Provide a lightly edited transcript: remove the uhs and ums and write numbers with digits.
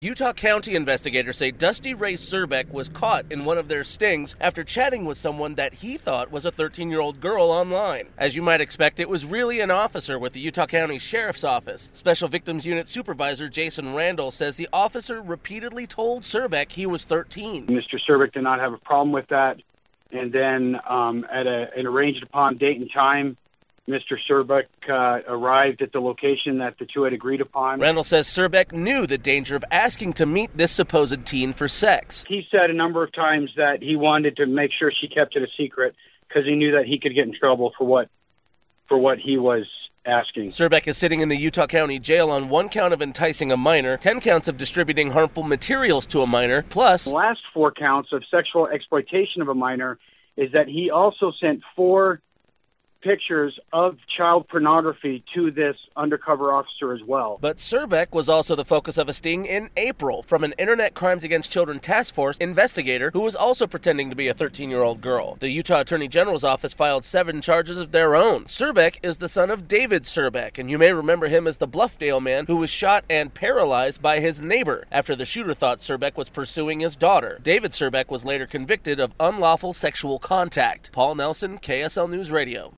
Utah County investigators say Dusty Ray Surbeck was caught in one of their stings after chatting with someone that he thought was a 13-year-old girl online. As you might expect, it was really an officer with the Utah County Sheriff's Office. Special Victims Unit Supervisor Jason Randall says the officer repeatedly told Surbeck he was 13. Mr. Surbeck did not have a problem with that, and then at an arranged-upon date and time, Mr. Surbeck arrived at the location that the two had agreed upon. Randall says Surbeck knew the danger of asking to meet this supposed teen for sex. He said a number of times that he wanted to make sure she kept it a secret because he knew that he could get in trouble for what he was asking. Surbeck is sitting in the Utah County Jail on 1 count of enticing a minor, 10 counts of distributing harmful materials to a minor, plus the last 4 counts of sexual exploitation of a minor is that he also sent 4 pictures of child pornography to this undercover officer as well. But Surbeck was also the focus of a sting in April from an Internet Crimes Against Children Task Force investigator who was also pretending to be a 13-year-old girl. The Utah Attorney General's office filed 7 charges of their own. Surbeck is the son of David Surbeck, and you may remember him as the Bluffdale man who was shot and paralyzed by his neighbor after the shooter thought Surbeck was pursuing his daughter. David Surbeck was later convicted of unlawful sexual contact. Paul Nelson, KSL News Radio.